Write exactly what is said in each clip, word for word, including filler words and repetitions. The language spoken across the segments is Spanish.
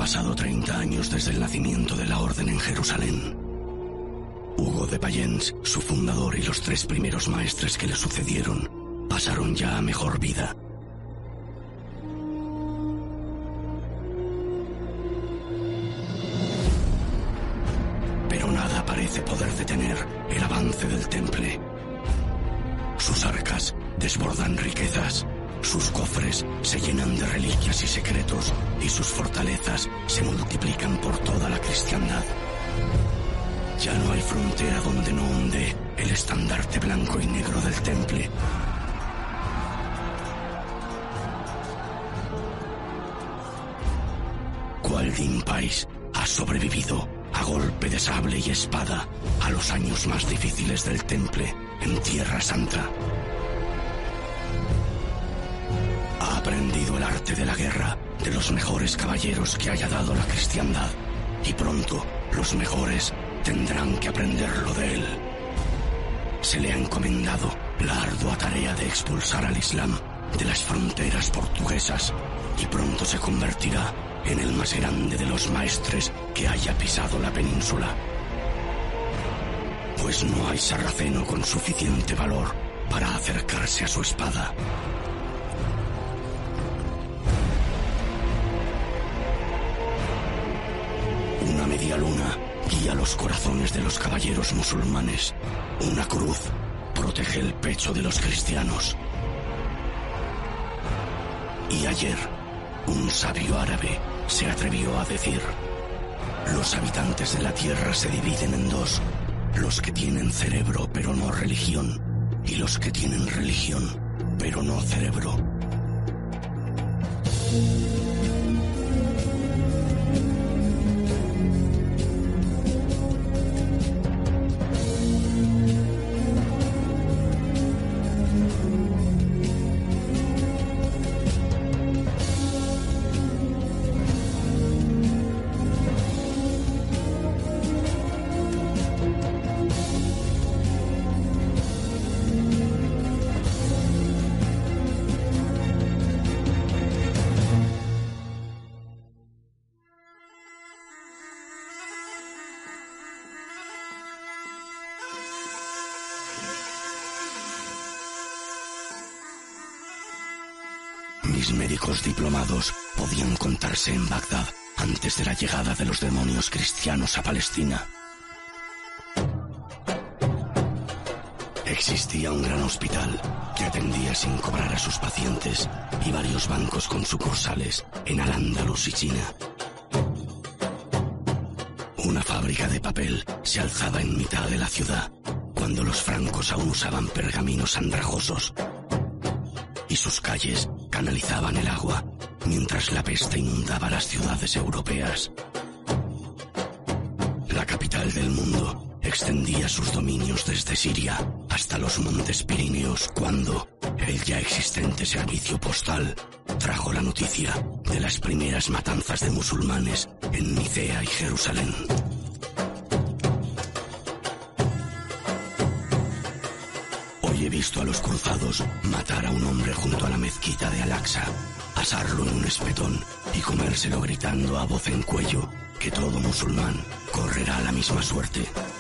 pasado treinta años desde el nacimiento de la Orden en Jerusalén. Hugo de Payens, su fundador, y los tres primeros maestres que le sucedieron pasaron ya a mejor vida. Pero nada parece poder detener el avance del Temple. Sus arcas desbordan riquezas, sus cofres se llenan de reliquias y secretos, y sus fortalezas se multiplican por toda la cristiandad. Ya no hay frontera donde no onde el estandarte blanco y negro del Temple. Gualdin Pais ha sobrevivido a golpe de sable y espada a los años más difíciles del Temple en Tierra Santa. Ha aprendido el arte de la guerra de los mejores caballeros que haya dado la cristiandad, y pronto los mejores tendrán que aprenderlo de él. Se le ha encomendado la ardua tarea de expulsar al Islam de las fronteras portuguesas, y pronto se convertirá en el más grande de los maestres que haya pisado la península. Pues no hay sarraceno con suficiente valor para acercarse a su espada. Una media luna guía los corazones de los caballeros musulmanes. Una cruz protege el pecho de los cristianos. Y ayer, un sabio árabe se atrevió a decir: los habitantes de la tierra se dividen en dos, los que tienen cerebro pero no religión, y los que tienen religión pero no cerebro. Mis médicos diplomados podían contarse en Bagdad antes de la llegada de los demonios cristianos a Palestina. Existía un gran hospital que atendía sin cobrar a sus pacientes y varios bancos con sucursales en Al-Ándalus y China. Una fábrica de papel se alzaba en mitad de la ciudad cuando los francos aún usaban pergaminos andrajosos, y sus calles canalizaban el agua mientras la peste inundaba las ciudades europeas. La capital del mundo extendía sus dominios desde Siria hasta los montes Pirineos cuando el ya existente servicio postal trajo la noticia de las primeras matanzas de musulmanes en Nicea y Jerusalén. He visto a los cruzados matar a un hombre junto a la mezquita de Al-Aqsa, asarlo en un espetón y comérselo gritando a voz en cuello que todo musulmán correrá la misma suerte.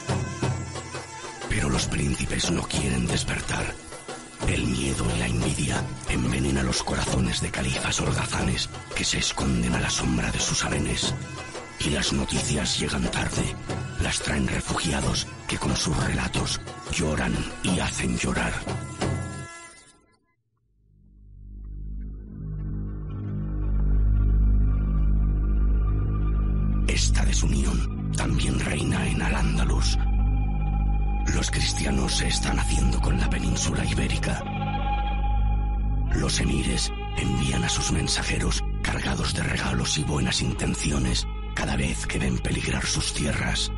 Pero los príncipes no quieren despertar. El miedo y la envidia envenenan los corazones de califas holgazanes que se esconden a la sombra de sus harenes. Y las noticias llegan tarde, las traen refugiados que con sus relatos lloran y hacen llorar. Esta desunión también reina en Al-Ándalus. Los cristianos se están haciendo con la península ibérica. Los emires envían a sus mensajeros cargados de regalos y buenas intenciones cada vez que ven peligrar sus tierras.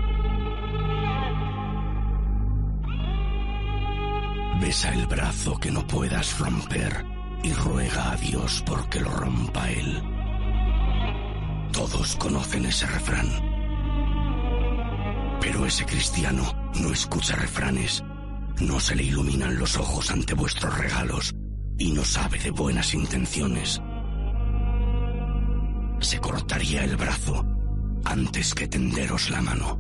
Besa el brazo que no puedas romper y ruega a Dios porque lo rompa Él. Todos conocen ese refrán. Pero ese cristiano no escucha refranes, no se le iluminan los ojos ante vuestros regalos y no sabe de buenas intenciones. se cortaría el brazo antes que tenderos la mano.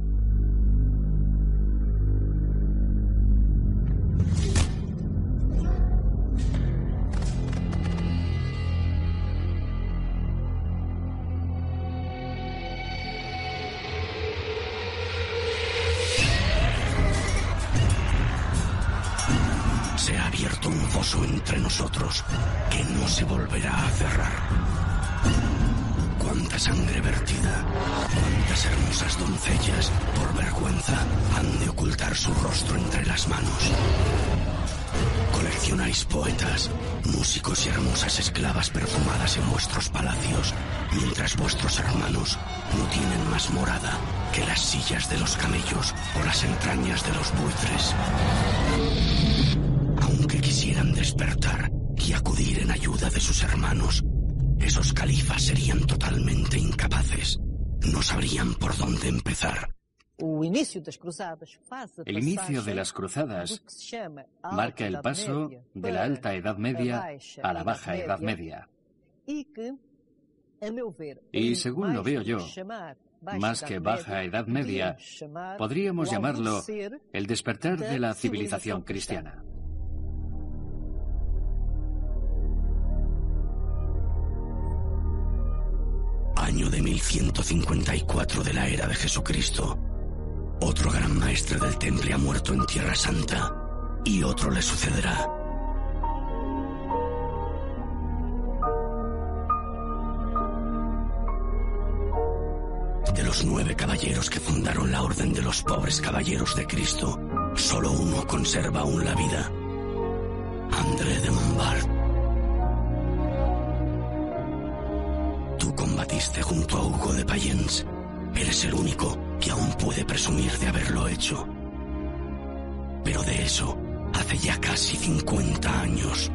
Se ha abierto un foso entre nosotros que no se volverá a cerrar. Cuánta sangre vertida, cuántas hermosas doncellas, por vergüenza, han de ocultar su rostro entre las manos. Coleccionáis poetas, músicos y hermosas esclavas perfumadas en vuestros palacios, mientras vuestros hermanos no tienen más morada que las sillas de los camellos o las entrañas de los buitres. Aunque quisieran despertar y acudir en ayuda de sus hermanos, esos califas serían totalmente incapaces. No sabrían por dónde empezar. El inicio de las cruzadas marca el paso de la Alta Edad Media a la Baja Edad Media. Y según lo veo yo, más que Baja Edad Media, podríamos llamarlo el despertar de la civilización cristiana. Año de mil ciento cincuenta y cuatro de la era de Jesucristo. Otro gran maestre del temple ha muerto en Tierra Santa, y otro le sucederá. De los nueve caballeros que fundaron la Orden de los Pobres Caballeros de Cristo, solo uno conserva aún la vida: André de Montbard. Tú combatiste junto a Hugo de Payens. Eres el único que aún puede presumir de haberlo hecho. Pero de eso hace ya casi cincuenta años.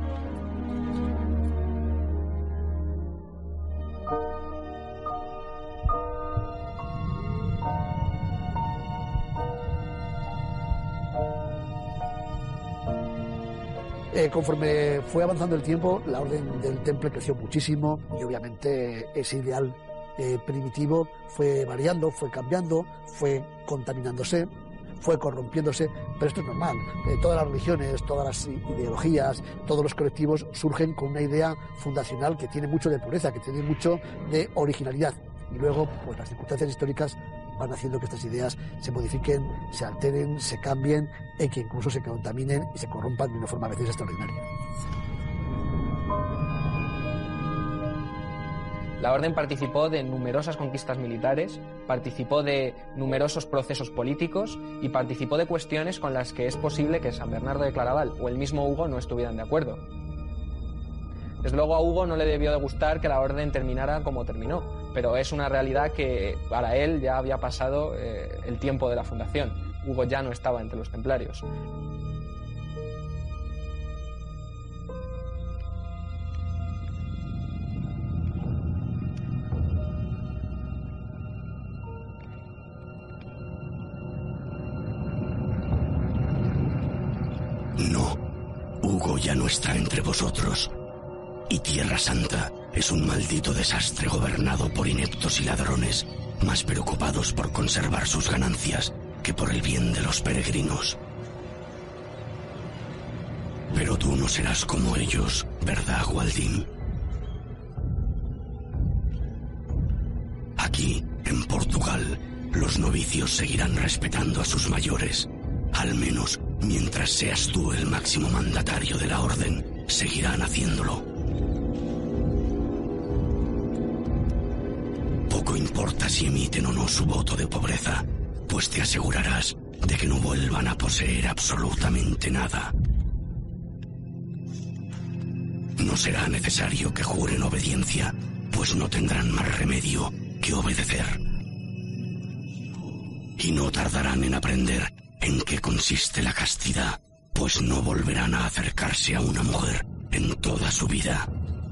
Eh, conforme fue avanzando el tiempo, la Orden del Temple creció muchísimo y obviamente ese ideal eh, primitivo fue variando, fue cambiando, fue contaminándose, fue corrompiéndose, pero esto es normal. Eh, todas las religiones, todas las ideologías, todos los colectivos surgen con una idea fundacional que tiene mucho de pureza, que tiene mucho de originalidad. Y luego, pues las circunstancias históricas van haciendo que estas ideas se modifiquen, se alteren, se cambien y que incluso se contaminen y se corrompan de una forma a veces extraordinaria. La Orden participó de numerosas conquistas militares, participó de numerosos procesos políticos y participó de cuestiones con las que es posible que San Bernardo de Claraval o el mismo Hugo no estuvieran de acuerdo. Desde luego a Hugo no le debió de gustar que la Orden terminara como terminó, pero es una realidad que para él ya había pasado eh, el tiempo de la fundación. Hugo ya no estaba entre los templarios. No, Hugo ya no está entre vosotros. Y Tierra Santa es un maldito desastre gobernado por ineptos y ladrones, más preocupados por conservar sus ganancias que por el bien de los peregrinos. Pero tú no serás como ellos, ¿verdad, Waldim? Aquí, en Portugal, los novicios seguirán respetando a sus mayores. Al menos, mientras seas tú el máximo mandatario de la Orden, seguirán haciéndolo. Poco importa si emiten o no su voto de pobreza, pues te asegurarás de que no vuelvan a poseer absolutamente nada. No será necesario que juren obediencia, pues no tendrán más remedio que obedecer. Y no tardarán en aprender en qué consiste la castidad, pues no volverán a acercarse a una mujer en toda su vida.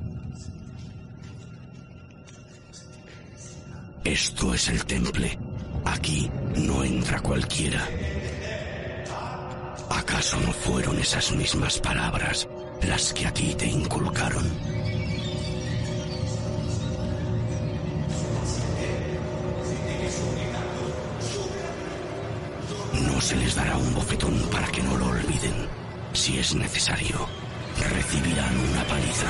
Esto es el temple. Aquí no entra cualquiera. ¿Acaso no fueron esas mismas palabras las que a ti te inculcaron? Luego se les dará un bofetón para que no lo olviden. Si es necesario, recibirán una paliza.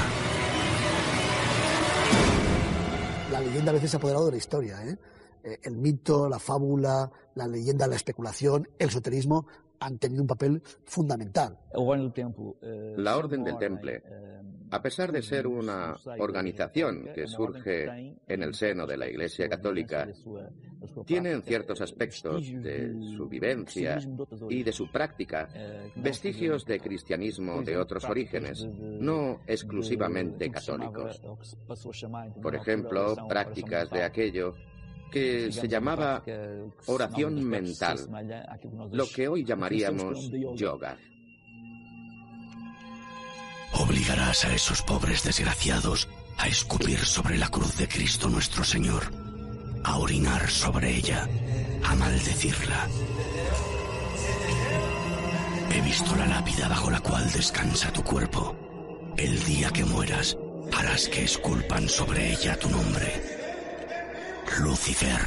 La leyenda a veces se ha apoderado de la historia, ¿eh? El mito, la fábula, la leyenda, la especulación, el esoterismo han tenido un papel fundamental. La Orden del Temple, a pesar de ser una organización que surge en el seno de la Iglesia Católica, tiene en ciertos aspectos de su vivencia y de su práctica vestigios de cristianismo de otros orígenes, no exclusivamente católicos. Por ejemplo, prácticas de aquello que se llamaba oración mental, lo que hoy llamaríamos yoga. Obligarás a esos pobres desgraciados a escupir sobre la cruz de Cristo nuestro Señor, a orinar sobre ella, a maldecirla. He visto la lápida bajo la cual descansa tu cuerpo. El día que mueras, harás que esculpan sobre ella tu nombre. Lucifer.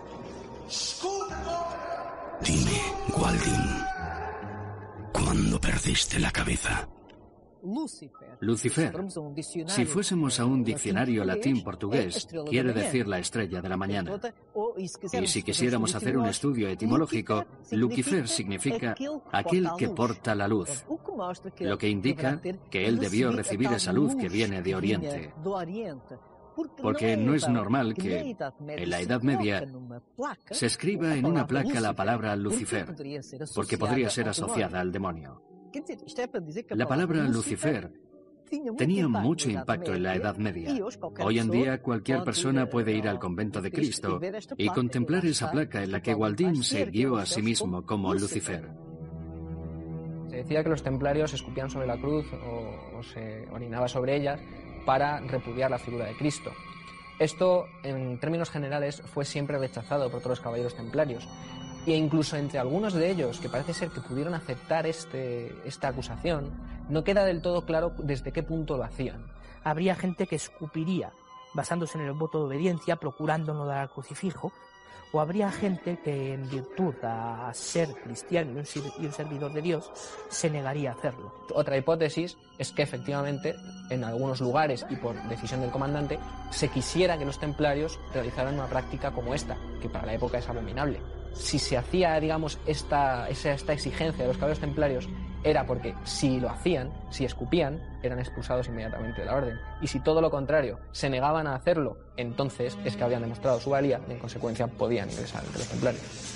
Dime, Gwaldin, ¿cuándo perdiste la cabeza? Lucifer, si fuésemos a un diccionario latín-portugués, quiere decir la estrella de la mañana. Y si quisiéramos hacer un estudio etimológico, Lucifer significa aquel que porta la luz, lo que indica que él debió recibir esa luz que viene de Oriente. Porque no es normal que, en la Edad Media, se escriba en una placa la palabra Lucifer, porque podría ser asociada al demonio. La palabra Lucifer tenía mucho impacto en la Edad Media. Hoy en día cualquier persona puede ir al convento de Cristo y contemplar esa placa en la que Gwaldin se irguió a sí mismo como Lucifer. Se decía que los templarios escupían sobre la cruz o, o se orinaba sobre ellas para repudiar la figura de Cristo. Esto, en términos generales, fue siempre rechazado por todos los caballeros templarios. E incluso entre algunos de ellos, que parece ser que pudieron aceptar este, esta acusación, no queda del todo claro desde qué punto lo hacían. Habría gente que escupiría, basándose en el voto de obediencia, procurando no dar al crucifijo, o habría gente que, en virtud a ser cristiano y un servidor de Dios, se negaría a hacerlo. Otra hipótesis es que efectivamente, en algunos lugares y por decisión del comandante, se quisiera que los templarios realizaran una práctica como esta, que para la época es abominable. Si se hacía, digamos, esta, esta exigencia de los caballeros templarios, era porque si lo hacían, si escupían, eran expulsados inmediatamente de la orden. Y si todo lo contrario, se negaban a hacerlo, entonces es que habían demostrado su valía y en consecuencia podían ingresar entre los templarios.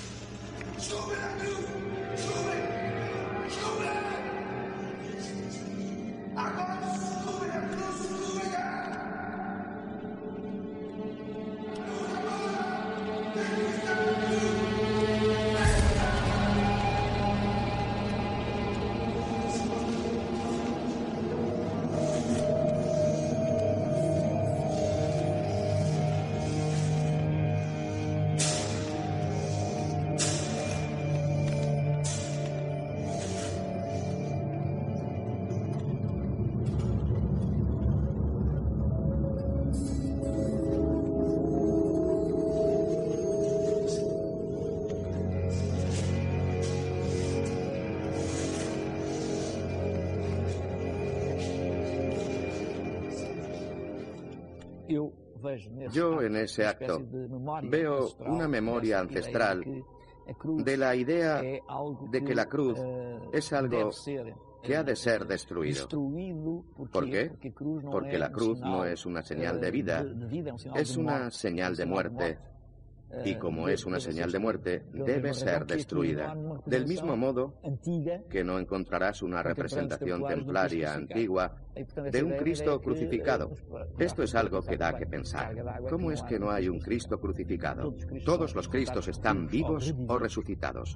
Yo en ese acto veo una memoria ancestral de la idea de que la cruz es algo que ha de ser destruido. ¿Por qué? Porque la cruz no es una señal de vida, es una señal de muerte. Y como es una señal de muerte, debe ser destruida. Del mismo modo que no encontrarás una representación templaria antigua de un Cristo crucificado. Esto es algo que da que pensar. ¿Cómo es que no hay un Cristo crucificado? Todos los Cristos están vivos o resucitados.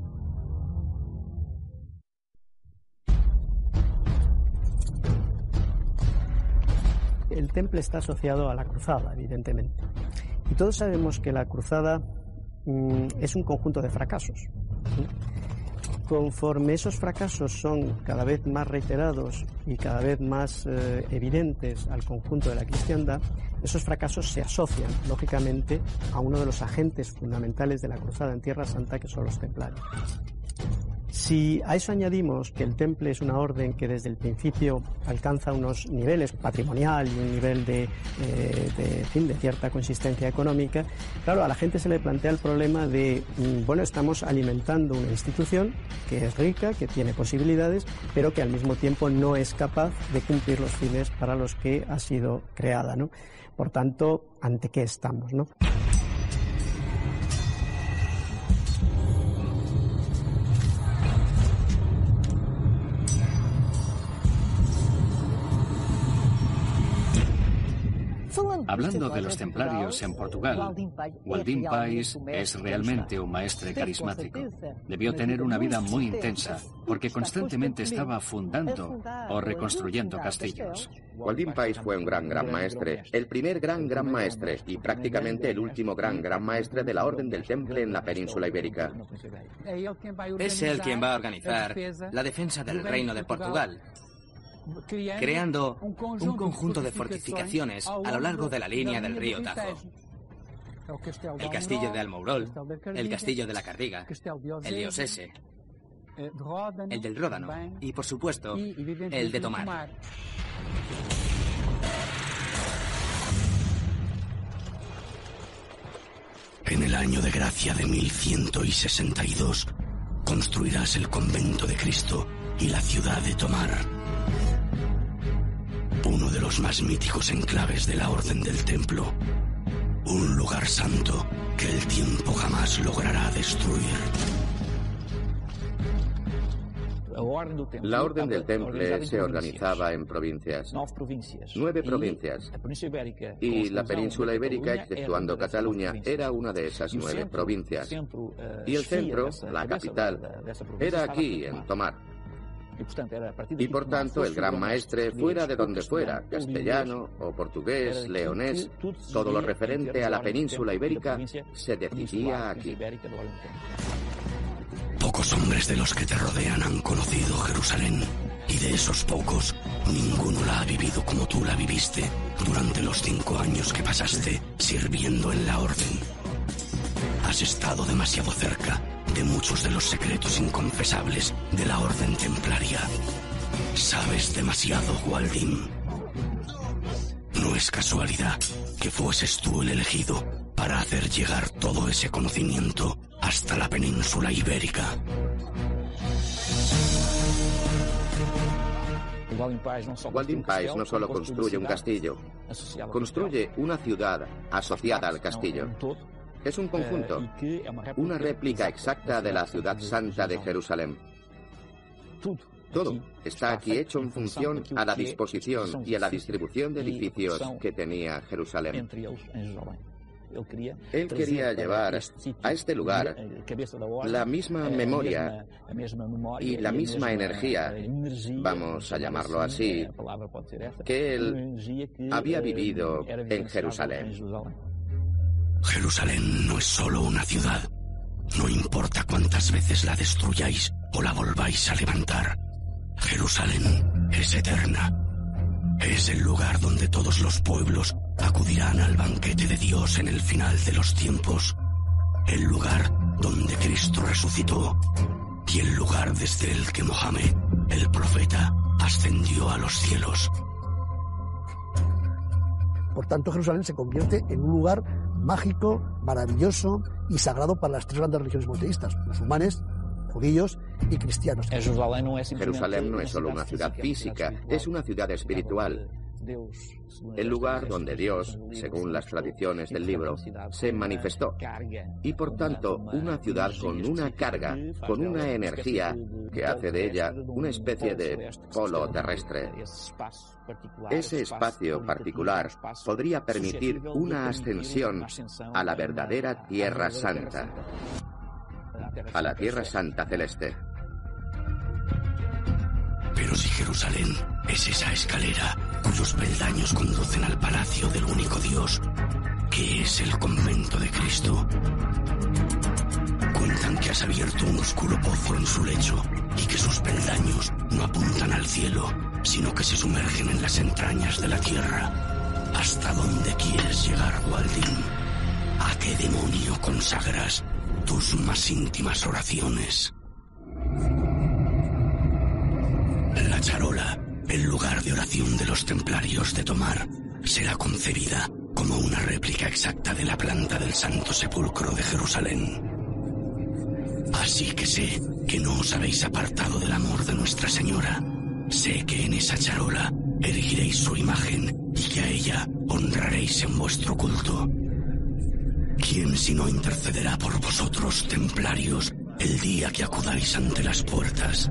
El temple está asociado a la cruzada, evidentemente. Y todos sabemos que la cruzada mmm, es un conjunto de fracasos. ¿Sí? Conforme esos fracasos son cada vez más reiterados y cada vez más eh, evidentes al conjunto de la cristiandad, esos fracasos se asocian, lógicamente, a uno de los agentes fundamentales de la cruzada en Tierra Santa, que son los templarios. Si a eso añadimos que el Temple es una orden que desde el principio alcanza unos niveles patrimonial y un nivel de, eh, de, en fin, de cierta consistencia económica, claro, a la gente se le plantea el problema de, bueno, estamos alimentando una institución que es rica, que tiene posibilidades, pero que al mismo tiempo no es capaz de cumplir los fines para los que ha sido creada, ¿no? Por tanto, ¿ante qué estamos, no? Hablando de los templarios en Portugal, Waldim Pais es realmente un maestre carismático. Debió tener una vida muy intensa, porque constantemente estaba fundando o reconstruyendo castillos. Waldim Pais fue un gran gran maestre, el primer gran gran maestre y prácticamente el último gran gran maestre de la Orden del Temple en la península ibérica. Es él quien va a organizar la defensa del Reino de Portugal, creando un conjunto de fortificaciones a lo largo de la línea del río Tajo. El castillo de Almourol, el castillo de la Cardiga, el Diosese, el del Ródano y, por supuesto, el de Tomar. En el año de gracia de mil ciento sesenta y dos, construirás el convento de Cristo y la ciudad de Tomar, uno de los más míticos enclaves de la Orden del Templo, un lugar santo que el tiempo jamás logrará destruir. La Orden del Temple se organizaba en provincias, nueve provincias, y la península ibérica, exceptuando Cataluña, era una de esas nueve provincias. Y el centro, la capital, era aquí, en Tomar. Y por tanto, el gran maestre, fuera de donde fuera, castellano o portugués, leonés, todo lo referente a la península ibérica, se decidía aquí. Pocos hombres de los que te rodean han conocido Jerusalén, y de esos pocos, ninguno la ha vivido como tú la viviste durante los cinco años que pasaste sirviendo en la Orden. Has estado demasiado cerca de muchos de los secretos inconfesables de la Orden Templaria. Sabes demasiado, Waldim. No es casualidad que fueses tú el elegido para hacer llegar todo ese conocimiento hasta la península ibérica. Waldim Pais no solo construye un castillo, construye una ciudad asociada al castillo. Es un conjunto, una réplica exacta de la ciudad santa de Jerusalén. Todo está aquí hecho en función a la disposición y a la distribución de edificios que tenía Jerusalén. Él quería llevar a este lugar la misma memoria y la misma energía, vamos a llamarlo así, que él había vivido en Jerusalén. Jerusalén no es solo una ciudad. No importa cuántas veces la destruyáis o la volváis a levantar. Jerusalén es eterna. Es el lugar donde todos los pueblos acudirán al banquete de Dios en el final de los tiempos. El lugar donde Cristo resucitó y el lugar desde el que Mohammed, el profeta, ascendió a los cielos. Por tanto, Jerusalén se convierte en un lugar mágico, maravilloso y sagrado para las tres grandes religiones monoteístas, musulmanes, judíos y cristianos. Jerusalén no es solo una ciudad física, es una ciudad espiritual. El lugar donde Dios, según las tradiciones del libro, se manifestó. Y por tanto, una ciudad con una carga, con una energía que hace de ella una especie de polo terrestre. Ese espacio particular podría permitir una ascensión a la verdadera Tierra Santa, a la Tierra Santa Celeste. Pero si Jerusalén es esa escalera cuyos peldaños conducen al palacio del único Dios, que es el convento de Cristo, cuentan que has abierto un oscuro pozo en su lecho y que sus peldaños no apuntan al cielo, sino que se sumergen en las entrañas de la tierra. ¿Hasta dónde quieres llegar, Waldim? ¿A qué demonio consagras tus más íntimas oraciones? el lugar de oración de los templarios de Tomar será concebida como una réplica exacta de la planta del Santo Sepulcro de Jerusalén. Así que sé que no os habéis apartado del amor de Nuestra Señora. Sé que en esa charola erigiréis su imagen y que a ella honraréis en vuestro culto. ¿Quién sino intercederá por vosotros, templarios, el día que acudáis ante las puertas?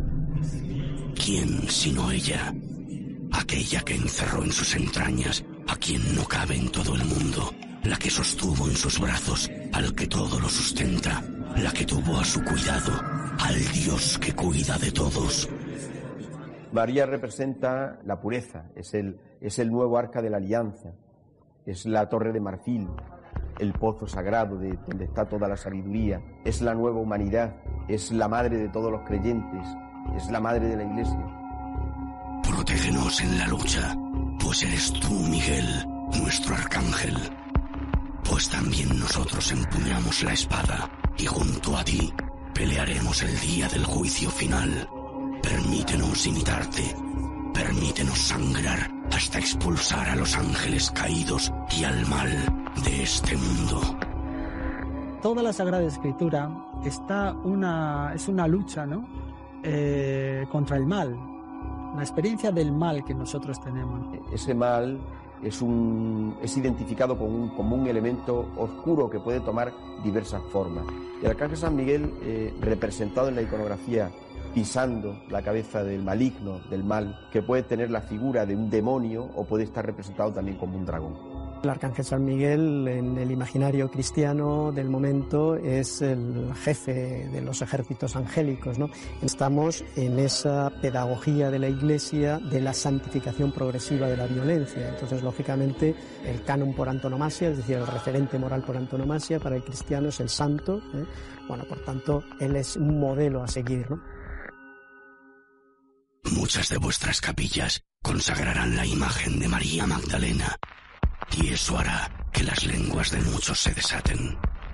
¿Quién sino ella, aquella que encerró en sus entrañas a quien no cabe en todo el mundo, la que sostuvo en sus brazos al que todo lo sustenta, la que tuvo a su cuidado al Dios que cuida de todos? María representa la pureza, es el, es el nuevo arca de la alianza, es la torre de marfil, el pozo sagrado de donde está toda la sabiduría, es la nueva humanidad, es la madre de todos los creyentes, es la madre de la Iglesia. Protégenos en la lucha, pues eres tú, Miguel, nuestro arcángel. Pues también nosotros empuñamos la espada y junto a ti pelearemos el día del juicio final. Permítenos imitarte, permítenos sangrar hasta expulsar a los ángeles caídos y al mal de este mundo. Toda la Sagrada Escritura está una, es una lucha, ¿no? Eh, contra el mal, la experiencia del mal que nosotros tenemos. Ese mal es, un, es identificado como un, como un elemento oscuro que puede tomar diversas formas. El arcángel San Miguel, eh, representado en la iconografía, pisando la cabeza del maligno, del mal, que puede tener la figura de un demonio o puede estar representado también como un dragón. El arcángel San Miguel en el imaginario cristiano del momento es el jefe de los ejércitos angélicos, ¿no? Estamos en esa pedagogía de la Iglesia de la santificación progresiva de la violencia. Entonces, lógicamente, el canon por antonomasia, es decir, el referente moral por antonomasia para el cristiano es el santo, ¿eh? Bueno, por tanto, él es un modelo a seguir, ¿no? Muchas de vuestras capillas consagrarán la imagen de María Magdalena, y eso hará que las lenguas de muchos se desaten.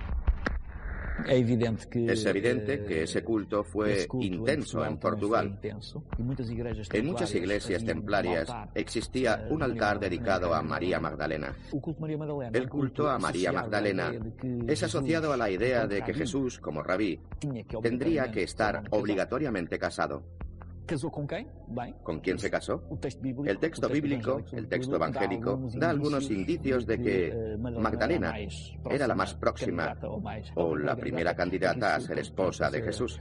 Es evidente que ese culto fue intenso en Portugal. En muchas iglesias templarias existía un altar dedicado a María Magdalena. El culto a María Magdalena es asociado a la idea de que Jesús, como rabí, tendría que estar obligatoriamente casado. ¿Con quién se casó? El texto bíblico, el texto evangélico, da algunos indicios de que Magdalena era la más próxima o la primera candidata a ser esposa de Jesús.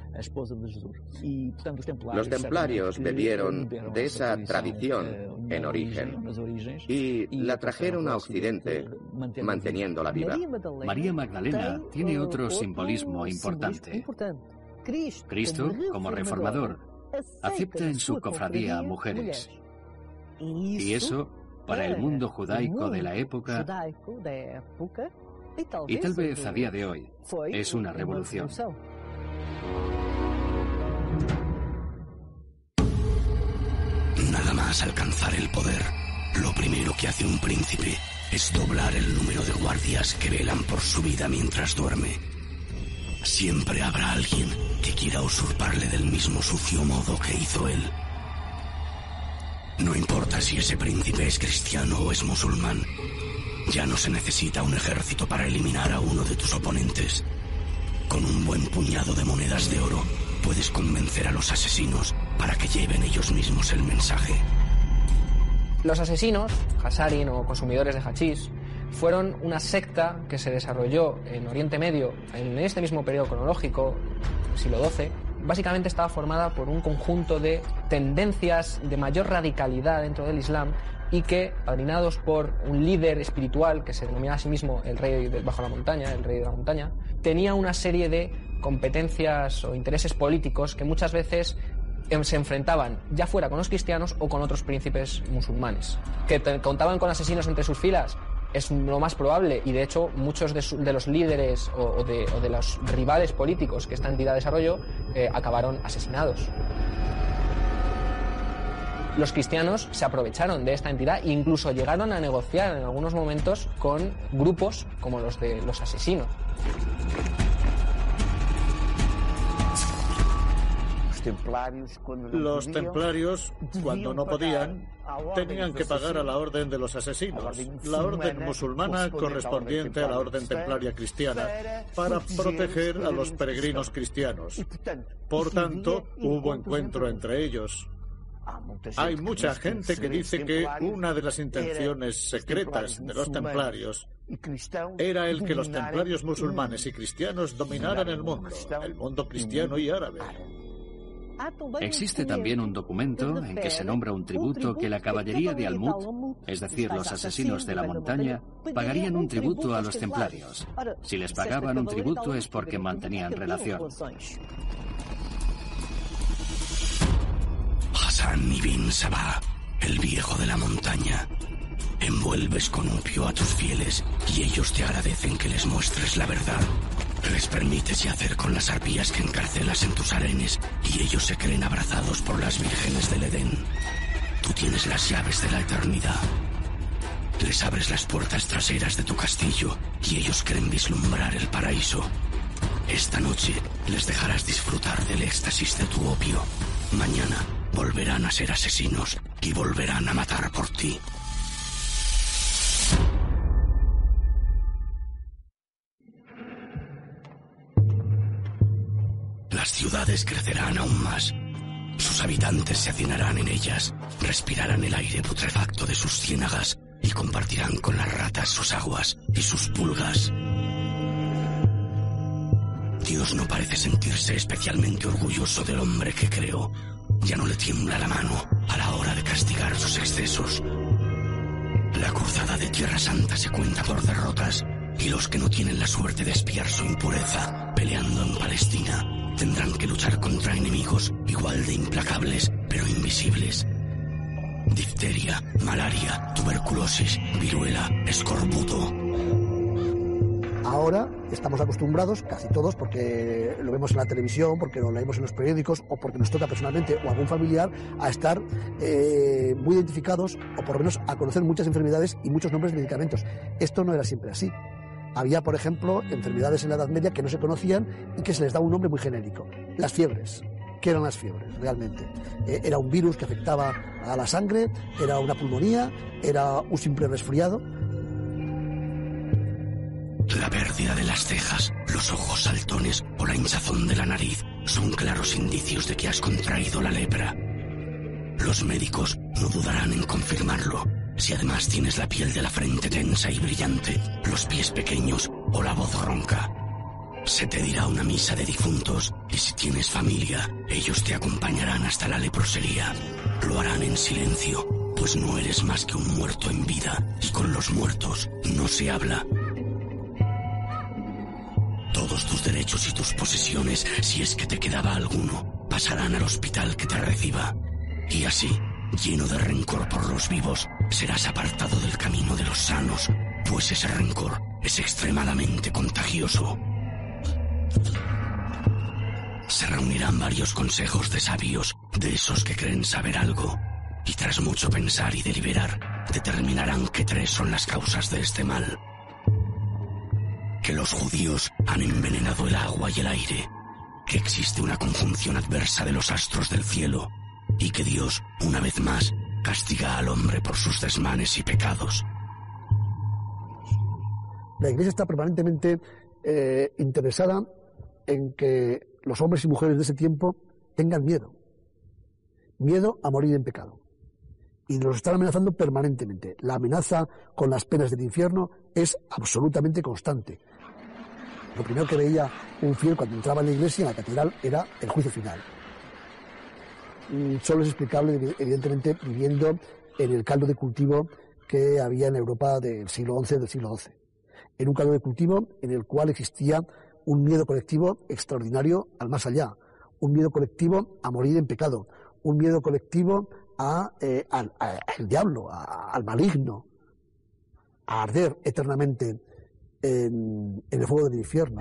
Los templarios bebieron de esa tradición en origen y la trajeron a Occidente manteniéndola viva. María Magdalena tiene otro simbolismo importante. Cristo, como reformador, acepta en su cofradía a mujeres. Y eso, para el mundo judaico de la época, y tal vez a día de hoy, es una revolución. Nada más alcanzar el poder, lo primero que hace un príncipe es doblar el número de guardias que velan por su vida mientras duerme. Siempre habrá alguien que quiera usurparle del mismo sucio modo que hizo él. No importa si ese príncipe es cristiano o es musulmán, ya no se necesita un ejército para eliminar a uno de tus oponentes. Con un buen puñado de monedas de oro puedes convencer a los asesinos para que lleven ellos mismos el mensaje. Los asesinos, hasarin o consumidores de hachís, fueron una secta que se desarrolló en Oriente Medio en este mismo periodo cronológico, siglo doce. Básicamente estaba formada por un conjunto de tendencias de mayor radicalidad dentro del Islam y que, padrinados por un líder espiritual que se denomina a sí mismo el rey de bajo la montaña, el rey de la montaña, tenía una serie de competencias o intereses políticos que muchas veces se enfrentaban ya fuera con los cristianos o con otros príncipes musulmanes. ¿Que te, contaban con asesinos entre sus filas? Es lo más probable, y de hecho muchos de, su, de los líderes o, o, de, o de los rivales políticos que esta entidad desarrolló eh, acabaron asesinados. Los cristianos se aprovecharon de esta entidad e incluso llegaron a negociar en algunos momentos con grupos como los de los asesinos. Los templarios, cuando no podían, tenían que pagar a la orden de los asesinos, la orden musulmana correspondiente a la orden templaria cristiana, para proteger a los peregrinos cristianos. Por tanto, hubo encuentro entre ellos. Hay mucha gente que dice que una de las intenciones secretas de los templarios era el que los templarios musulmanes y cristianos dominaran el mundo, el mundo cristiano y árabe. Existe también un documento en que se nombra un tributo que la caballería de Almut, es decir, los asesinos de la montaña, pagarían un tributo a los templarios. Si les pagaban un tributo es porque mantenían relación. Hassan ibn Sabah, el viejo de la montaña. Envuelves con opio a tus fieles y ellos te agradecen que les muestres la verdad. Les permites yacer con las arpías que encarcelas en tus harenes y ellos se creen abrazados por las vírgenes del Edén. Tú tienes las llaves de la eternidad. Les abres las puertas traseras de tu castillo y ellos creen vislumbrar el paraíso. Esta noche les dejarás disfrutar del éxtasis de tu opio. Mañana volverán a ser asesinos y volverán a matar por ti. Las ciudades crecerán aún más. Sus habitantes se hacinarán en ellas, respirarán el aire putrefacto de sus ciénagas y compartirán con las ratas sus aguas y sus pulgas. Dios no parece sentirse especialmente orgulloso del hombre que creó. Ya no le tiembla la mano a la hora de castigar sus excesos. La cruzada de Tierra Santa se cuenta por derrotas y los que no tienen la suerte de espiar su impureza peleando en Palestina tendrán que luchar contra enemigos igual de implacables pero invisibles. Difteria, malaria, tuberculosis, viruela, escorbuto. Ahora estamos acostumbrados, casi todos, porque lo vemos en la televisión, porque lo leemos en los periódicos o porque nos toca personalmente o algún familiar, a estar eh, muy identificados o por lo menos a conocer muchas enfermedades y muchos nombres de medicamentos. Esto no era siempre así. Había, por ejemplo, enfermedades en la Edad Media que no se conocían y que se les daba un nombre muy genérico. Las fiebres. ¿Qué eran las fiebres realmente? Eh, era un virus que afectaba a la sangre, era una pulmonía, era un simple resfriado. La pérdida de las cejas, los ojos saltones o la hinchazón de la nariz son claros indicios de que has contraído la lepra. Los médicos no dudarán en confirmarlo. Si además tienes la piel de la frente tensa y brillante, los pies pequeños o la voz ronca, se te dirá una misa de difuntos y si tienes familia, ellos te acompañarán hasta la leprosería. Lo harán en silencio, pues no eres más que un muerto en vida y con los muertos no se habla. Todos tus derechos y tus posesiones, si es que te quedaba alguno, pasarán al hospital que te reciba. Y así, lleno de rencor por los vivos, serás apartado del camino de los sanos, pues ese rencor es extremadamente contagioso. Se reunirán varios consejos de sabios, de esos que creen saber algo, y tras mucho pensar y deliberar, determinarán que tres son las causas de este mal. Que los judíos han envenenado el agua y el aire, que existe una conjunción adversa de los astros del cielo, y que Dios, una vez más, castiga al hombre por sus desmanes y pecados. La Iglesia está permanentemente eh, interesada en que los hombres y mujeres de ese tiempo tengan miedo. Miedo a morir en pecado. Y los están amenazando permanentemente. La amenaza con las penas del infierno es absolutamente constante. Lo primero que veía un fiel cuando entraba en la iglesia, en la catedral, era el juicio final. Solo es explicable, evidentemente, viviendo en el caldo de cultivo que había en Europa del siglo once, del siglo doce. En un caldo de cultivo en el cual existía un miedo colectivo extraordinario al más allá, un miedo colectivo a morir en pecado, un miedo colectivo a, eh, al, a, al diablo, a, al maligno, a arder eternamente en, en el fuego del infierno.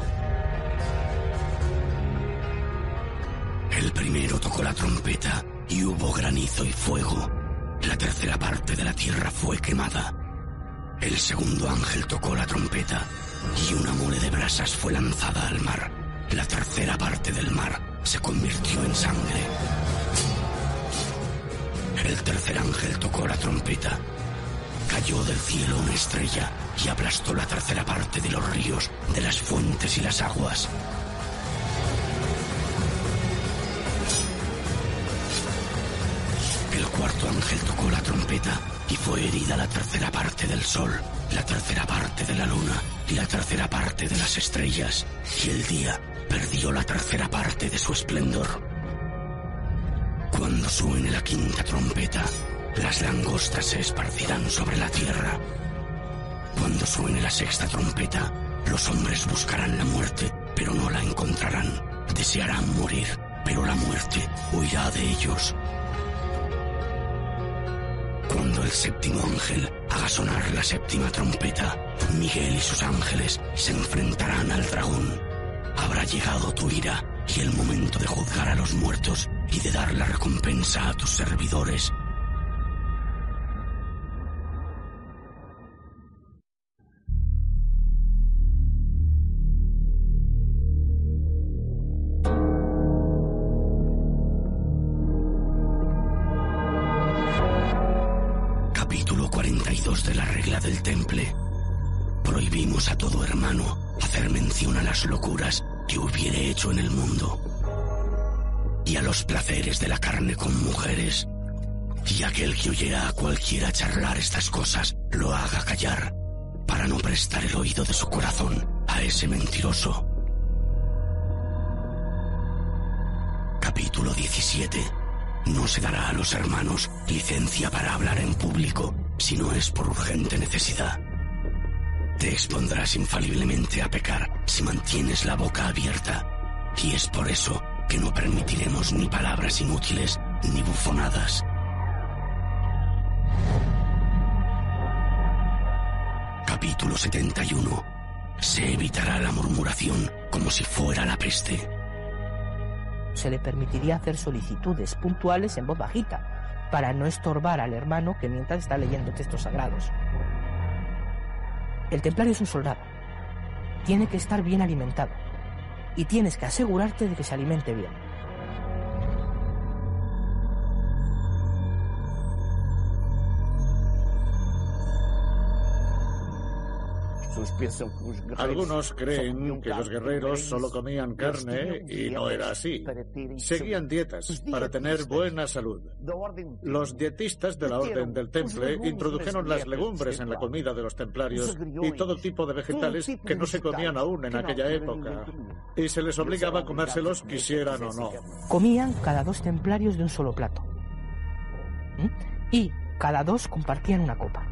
El primero tocó la trompeta y hubo granizo y fuego. La tercera parte de la tierra fue quemada. El segundo ángel tocó la trompeta y una mole de brasas fue lanzada al mar. La tercera parte del mar se convirtió en sangre. El tercer ángel tocó la trompeta. Cayó del cielo una estrella y aplastó la tercera parte de los ríos, de las fuentes y las aguas. El cuarto ángel tocó la trompeta y fue herida la tercera parte del sol, la tercera parte de la luna y la tercera parte de las estrellas, y el día perdió la tercera parte de su esplendor. Cuando suene la quinta trompeta, las langostas se esparcirán sobre la tierra. Cuando suene la sexta trompeta, los hombres buscarán la muerte, pero no la encontrarán. Desearán morir, pero la muerte huirá de ellos. Cuando el séptimo ángel haga sonar la séptima trompeta, Miguel y sus ángeles se enfrentarán al dragón. Habrá llegado tu ira y el momento de juzgar a los muertos y de dar la recompensa a tus servidores. Capítulo cuarenta y dos de la regla del temple. Prohibimos a todo hermano hacer mención a las locuras que hubiere hecho en el mundo, y a los placeres de la carne con mujeres, y aquel que oyera a cualquiera charlar estas cosas, lo haga callar, para no prestar el oído de su corazón a ese mentiroso. Capítulo diecisiete. No se dará a los hermanos licencia para hablar en público, si no es por urgente necesidad. Te expondrás infaliblemente a pecar si mantienes la boca abierta, y es por eso que no permitiremos ni palabras inútiles ni bufonadas. Capítulo setenta y uno. Se evitará la murmuración como si fuera la peste. Se le permitiría hacer solicitudes puntuales en voz bajita, para no estorbar al hermano que mientras está leyendo textos sagrados. El templario es un soldado. Tiene que estar bien alimentado. Y tienes que asegurarte de que se alimente bien. Algunos creen que los guerreros solo comían carne y no era así. Seguían dietas para tener buena salud. Los dietistas de la Orden del Temple introdujeron las legumbres en la comida de los templarios y todo tipo de vegetales que no se comían aún en aquella época. Y se les obligaba a comérselos quisieran o no. Comían cada dos templarios de un solo plato. ¿Mm? Y cada dos compartían una copa.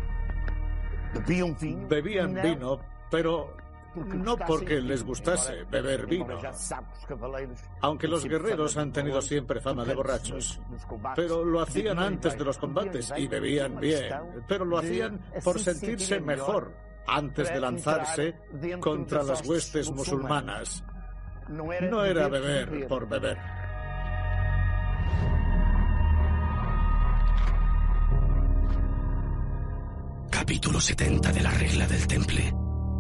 Bebían vino, pero no porque les gustase beber vino. Aunque los guerreros han tenido siempre fama de borrachos. Pero lo hacían antes de los combates y bebían bien. Pero lo hacían por sentirse mejor antes de lanzarse contra las huestes musulmanas. No era beber por beber. Capítulo setenta de la regla del temple.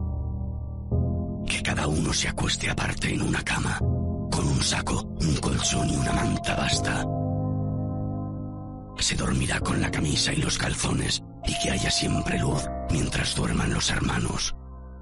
Que cada uno se acueste aparte en una cama, con un saco, un colchón y una manta basta. Se dormirá con la camisa y los calzones, y que haya siempre luz mientras duerman los hermanos.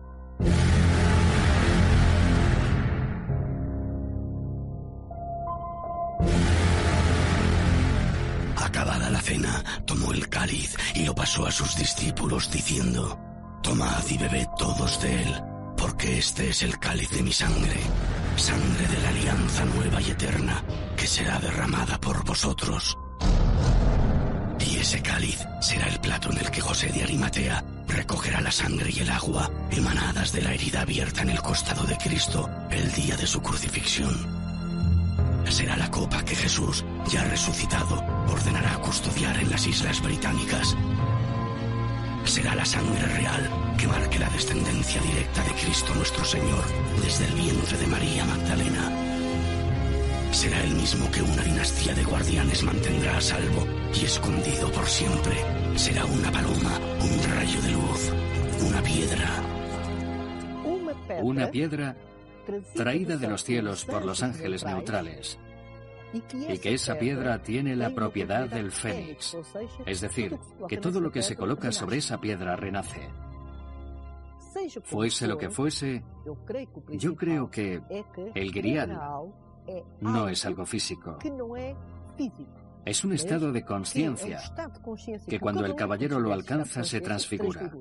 Acabada la cena, tomó el cáliz y lo pasó a sus discípulos diciendo: Tomad y bebed todos de él, porque este es el cáliz de mi sangre, sangre de la alianza nueva y eterna, que será derramada por vosotros. Y ese cáliz será el plato en el que José de Arimatea recogerá la sangre y el agua emanadas de la herida abierta en el costado de Cristo el día de su crucifixión. Será la copa que Jesús, ya resucitado, ordenará custodiar en las Islas Británicas. Será la sangre real que marque la descendencia directa de Cristo nuestro Señor desde el vientre de María Magdalena. Será el mismo que una dinastía de guardianes mantendrá a salvo y escondido por siempre. Será una paloma, un rayo de luz, una piedra. Una piedra traída de los cielos por los ángeles neutrales, y que esa piedra tiene la propiedad del fénix, es decir, que todo lo que se coloca sobre esa piedra renace. Fuese lo que fuese, yo creo que el grial no es algo físico. Es un estado de conciencia que cuando el caballero lo alcanza se transfigura.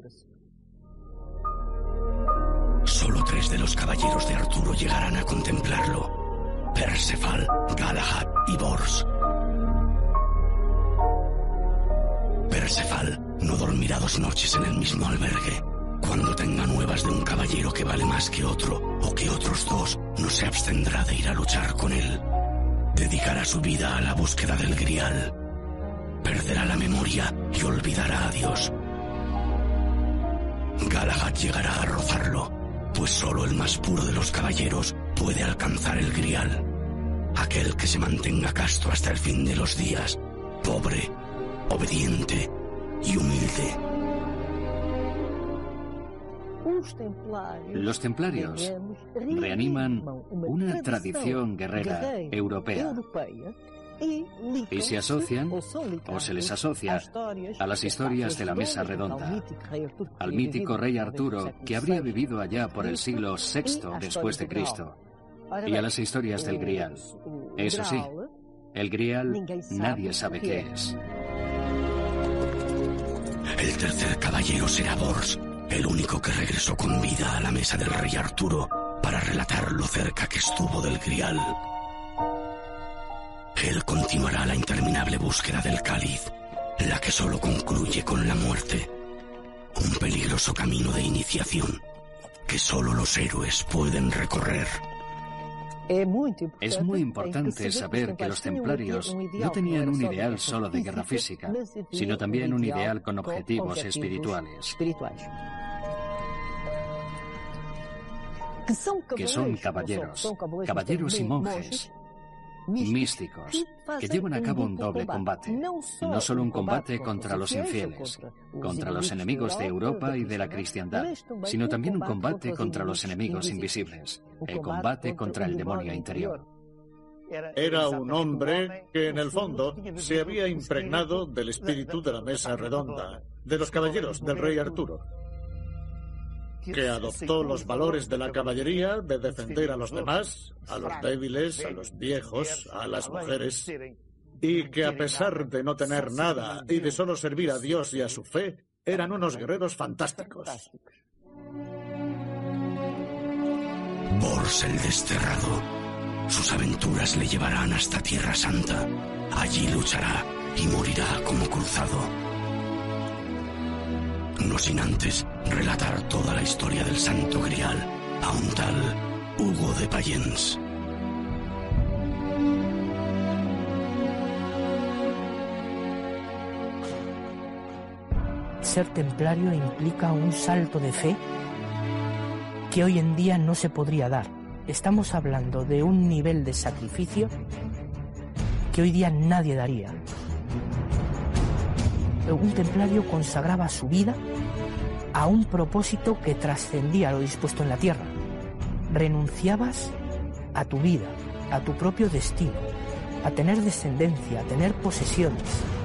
Solo tres de los caballeros de Arturo llegarán a contemplarlo: Perceval, Galahad y Bors. Perceval no dormirá dos noches en el mismo albergue. Cuando tenga nuevas de un caballero que vale más que otro, o que otros dos, no se abstendrá de ir a luchar con él. Dedicará su vida a la búsqueda del grial. Perderá la memoria y olvidará a Dios. Galahad llegará a rozarlo, pues solo el más puro de los caballeros puede alcanzar el grial. Aquel que se mantenga casto hasta el fin de los días, pobre, obediente y humilde. Los templarios reaniman una tradición guerrera europea y se asocian, o se les asocia, a las historias de la Mesa Redonda, al mítico rey Arturo, que habría vivido allá por el siglo sexto después de Cristo, y a las historias del grial. Eso sí, el grial nadie sabe qué es. El tercer caballero será Bors, el único que regresó con vida a la mesa del rey Arturo para relatar lo cerca que estuvo del grial. Él continuará la interminable búsqueda del cáliz, la que solo concluye con la muerte. Un peligroso camino de iniciación que solo los héroes pueden recorrer. Es muy importante saber que los templarios no tenían un ideal solo de guerra física, sino también un ideal con objetivos espirituales. Que son caballeros, caballeros y monjes, místicos, que llevan a cabo un doble combate. No solo un combate contra los infieles, contra los enemigos de Europa y de la cristiandad, sino también un combate contra los enemigos invisibles, el combate contra el demonio interior. Era un hombre que, en el fondo, se había impregnado del espíritu de la Mesa Redonda, de los caballeros del rey Arturo, que adoptó los valores de la caballería, de defender a los demás, a los débiles, a los viejos, a las mujeres, y que a pesar de no tener nada y de solo servir a Dios y a su fe, eran unos guerreros fantásticos. Bors el Desterrado. Sus aventuras le llevarán hasta Tierra Santa. Allí luchará y morirá como cruzado. No sin antes relatar toda la historia del Santo Grial a un tal Hugo de Payens. Ser templario implica un salto de fe que hoy en día no se podría dar. Estamos hablando de un nivel de sacrificio que hoy día nadie daría. Un templario consagraba su vida a un propósito que trascendía lo dispuesto en la tierra. Renunciabas a tu vida, a tu propio destino, a tener descendencia, a tener posesiones,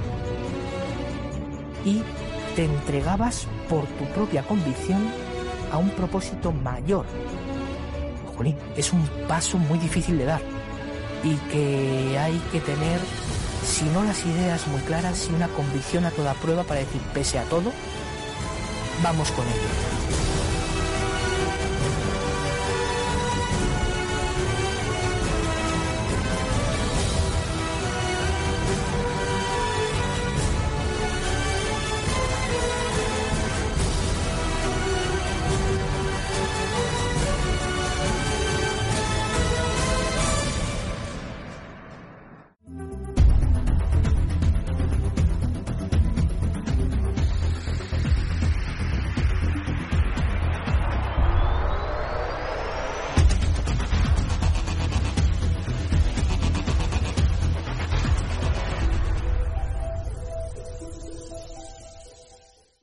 y te entregabas por tu propia convicción a un propósito mayor. Jolín, es un paso muy difícil de dar y que hay que tener, si no las ideas muy claras, y una convicción a toda prueba para decir, pese a todo, vamos con ello.